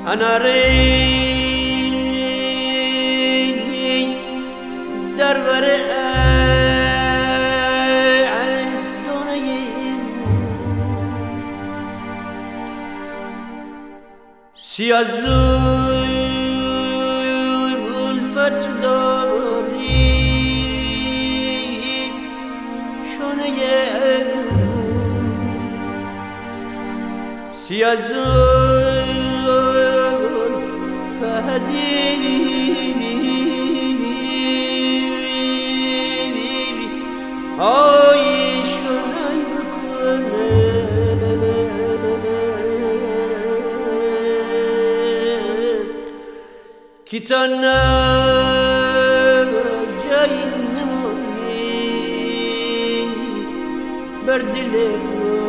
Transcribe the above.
هنری در بره از دنیا سیازوی الفت داری شونه سیازوی فهدی آی شونه بکنه کی تنها جای نمونی بر دل